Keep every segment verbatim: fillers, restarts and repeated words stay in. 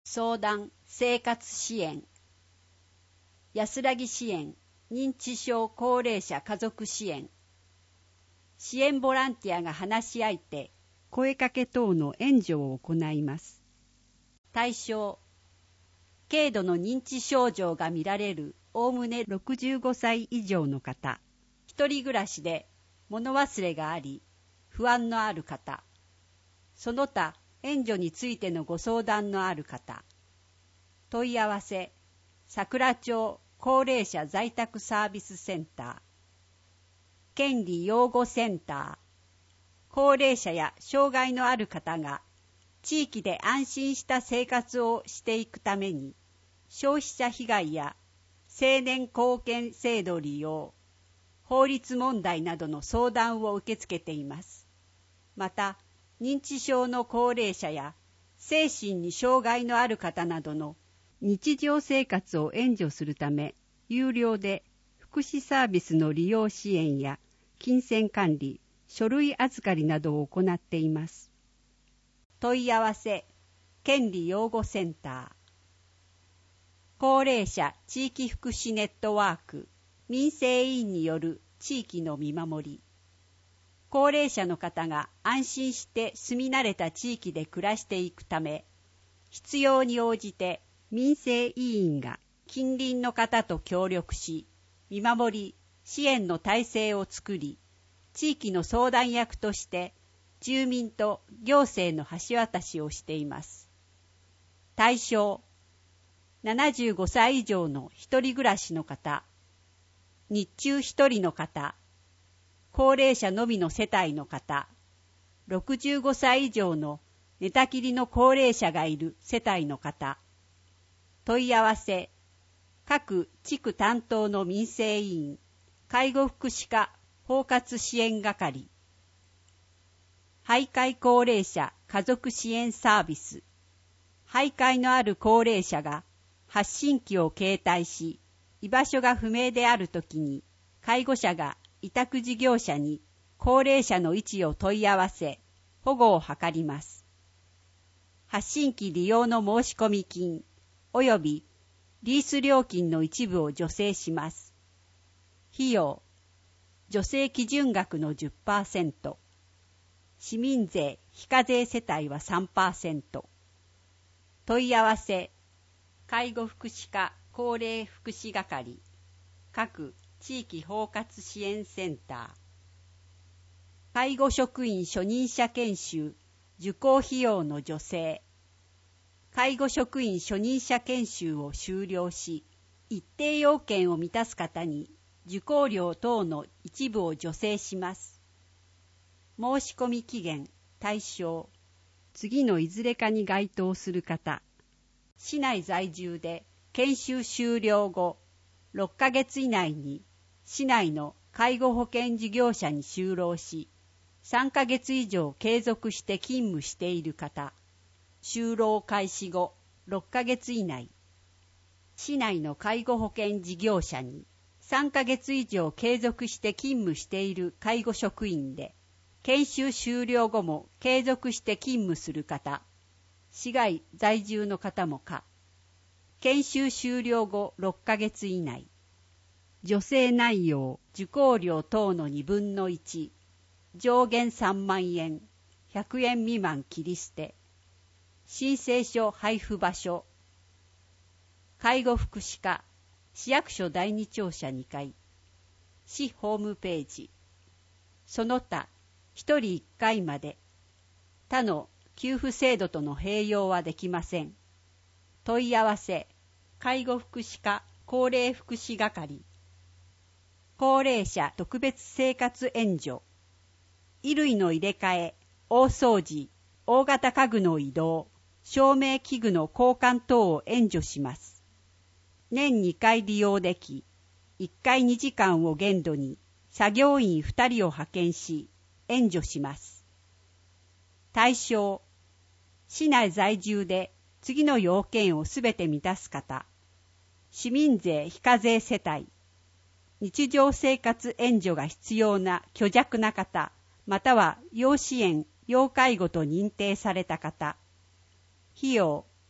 相談、生活支援、安らぎ支援、認知症高齢者家族支援、支援ボランティアが話し合いて、声かけ等の援助を行います。対象、軽度の認知症状が見られるおおむねろくじゅうごさい以上の方、一人暮らしで物忘れがあり、不安のある方、その他援助についてのご相談のある方、問い合わせ、桜町高齢者在宅サービスセンター、権利擁護センター、高齢者や障害のある方が地域で安心した生活をしていくために、消費者被害や青年貢献制度利用、法律問題などの相談を受け付けています。また、認知症の高齢者や精神に障害のある方などの日常生活を援助するため、有料で福祉サービスの利用支援や金銭管理、書類預かりなどを行っています。問い合わせ、権利擁護センター、高齢者地域福祉ネットワーク、民生委員による地域の見守り、高齢者の方が安心して住み慣れた地域で暮らしていくため、必要に応じて民生委員が近隣の方と協力し、見守り、支援の体制を作り、地域の相談役として住民と行政の橋渡しをしています。対象、ななじゅうごさい以上の一人暮らしの方、日中一人の方、高齢者のみの世帯の方、ろくじゅうごさい以上の寝たきりの高齢者がいる世帯の方、問い合わせ、各地区担当の民生委員、介護福祉課包括支援係、徘徊高齢者家族支援サービス、徘徊のある高齢者が発信機を携帯し、居場所が不明であるときに、介護者が委託事業者に高齢者の位置を問い合わせ、保護を図ります。発信機利用の申し込み金、及びリース料金の一部を助成します。費用、助成基準額の じゅっパーセント、市民税非課税世帯は さんパーセント。問い合わせ、介護福祉課高齢福祉係、各地域包括支援センター、介護職員初任者研修受講費用の助成、介護職員初任者研修を修了し、一定要件を満たす方に受講料等の一部を助成します。申し込み期限、対象、次のいずれかに該当する方、市内在住で研修終了後ろっかげつ以内に市内の介護保険事業者に就労し、さんかげつ以上継続して勤務している方、就労開始後ろっかげつ以内、市内の介護保険事業者にさんかげつ以上継続して勤務している介護職員で、研修終了後も継続して勤務する方、市外在住の方も可。研修終了後ろっかげつ以内。助成内容、受講料等のにぶんのいち、上限さんまんえん、ひゃくえん未満切り捨て。申請書配布場所、介護福祉課、市役所だいに庁舎にかい、市ホームページ、その他、ひとりいっかいまで、他の給付制度との併用はできません。問い合わせ、介護福祉課高齢福祉係、高齢者特別生活援助、衣類の入れ替え、大掃除、大型家具の移動、照明器具の交換等を援助します。年にかい利用でき、いっかいにじかんを限度に作業員ふたりを派遣し、援助します。対象、市内在住で次の要件をすべて満たす方、市民税非課税世帯、日常生活援助が必要な虚弱な方、または要支援・要介護と認定された方、費用、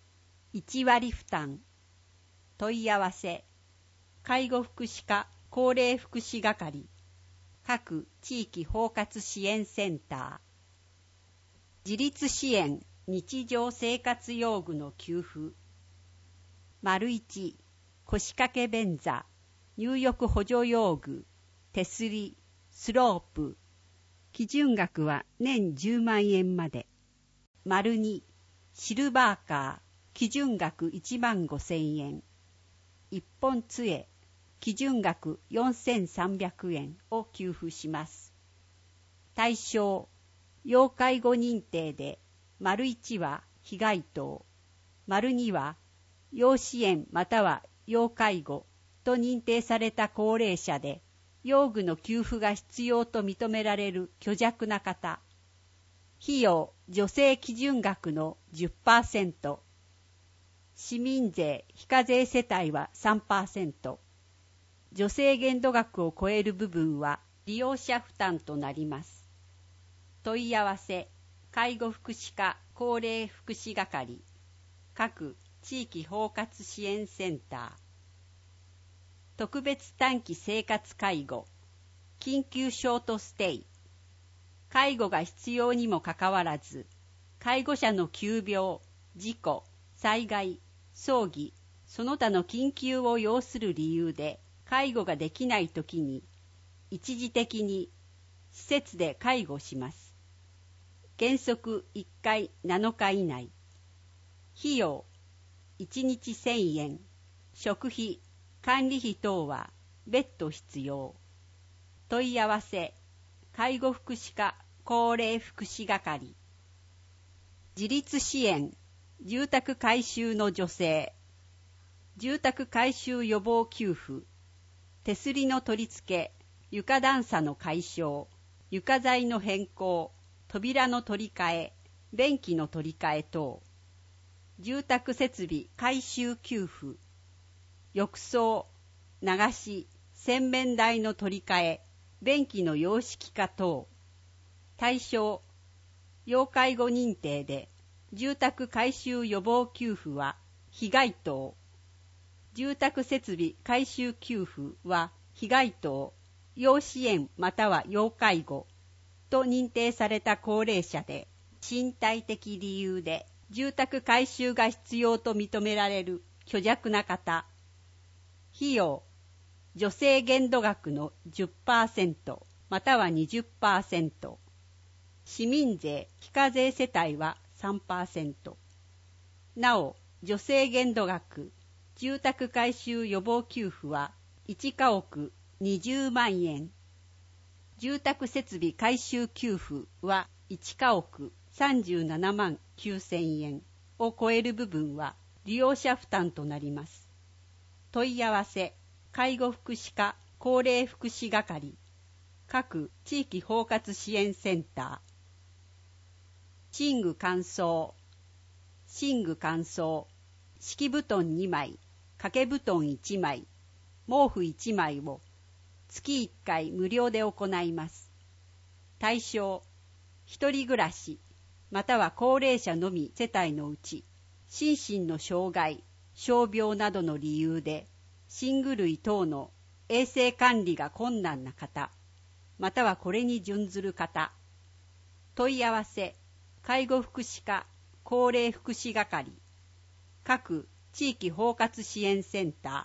いちわり負担。問い合わせ介護福祉課高齢福祉係各地域包括支援センター。自立支援日常生活用具の給付。丸いち腰掛け便座入浴補助用具手すりスロープ。基準額は年じゅうまんえんまで。丸にシルバーカー基準額いちまんごせんえん。一本杖基準額よんせんさんびゃくえんを給付します。対象要介護認定で丸いちは被害等、丸には要支援または要介護と認定された高齢者で用具の給付が必要と認められる虚弱な方。費用助成基準額の じゅっパーセント。市民税非課税世帯は さんパーセント。助成限度額を超える部分は利用者負担となります。問い合わせ介護福祉課高齢福祉係各地域包括支援センター。特別短期生活介護緊急ショートステイ。介護が必要にもかかわらず介護者の急病、事故、災害、葬儀その他の緊急を要する理由で介護ができないときに一時的に施設で介護します。原則いっかいなのか以内。費用いちにちせんえん。食費、管理費等は別途必要。問い合わせ介護福祉課高齢福祉係。自立支援住宅改修の助成。住宅改修予防給付。手すりの取り付け、床段差の解消、床材の変更、扉の取り替え、便器の取り替え等。住宅設備改修給付。浴槽、流し、洗面台の取り替え、便器の洋式化等。対象、要介護認定で住宅改修予防給付は被害等。住宅設備改修給付は被害等、要支援または要介護と認定された高齢者で身体的理由で住宅改修が必要と認められる虚弱な方。費用助成限度額の じゅっパーセント または にじゅっパーセント。市民税非課税世帯は さんパーセント。なお助成限度額住宅改修予防給付はいちかおくにじゅうまんえん。住宅設備改修給付はいちかおくさんじゅうななまんきゅうせんえんを超える部分は利用者負担となります。問い合わせ介護福祉課高齢福祉係各地域包括支援センター。寝具乾燥。寝具乾燥敷布団にまい、掛け布団いちまい、毛布いちまいを月いっかい無料で行います。対象、一人暮らし、または高齢者のみ世帯のうち、心身の障害、傷病などの理由で、寝具類等の衛生管理が困難な方、またはこれに準ずる方。問い合わせ、介護福祉課高齢福祉係各地域包括支援センター。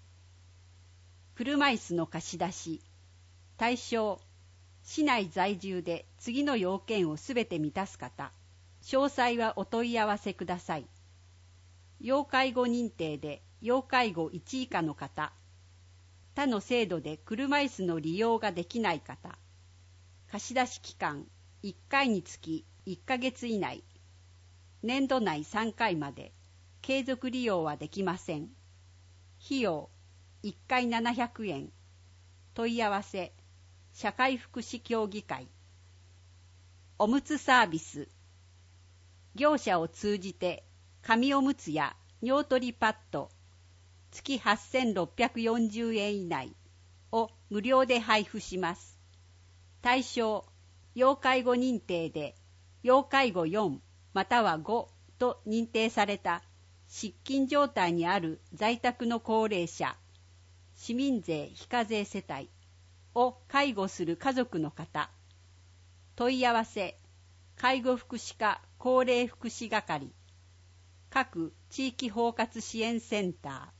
車椅子の貸し出し。対象、市内在住で次の要件をすべて満たす方。詳細はお問い合わせください。要介護認定で要介護いち以下の方。他の制度で車椅子の利用ができない方。貸し出し期間いっかいにつきいっかげつ以内。年度内さんかいまで。継続利用はできません。費用いっかいななひゃくえん。問い合わせ社会福祉協議会。おむつサービス。業者を通じて紙おむつや尿取りパッド月はっせんろっぴゃくよんじゅうえん以内を無料で配布します。対象、要介護認定で要介護よんまたはごと認定された失禁状態にある在宅の高齢者、市民税非課税世帯を介護する家族の方、問い合わせ、介護福祉課高齢福祉係、各地域包括支援センター。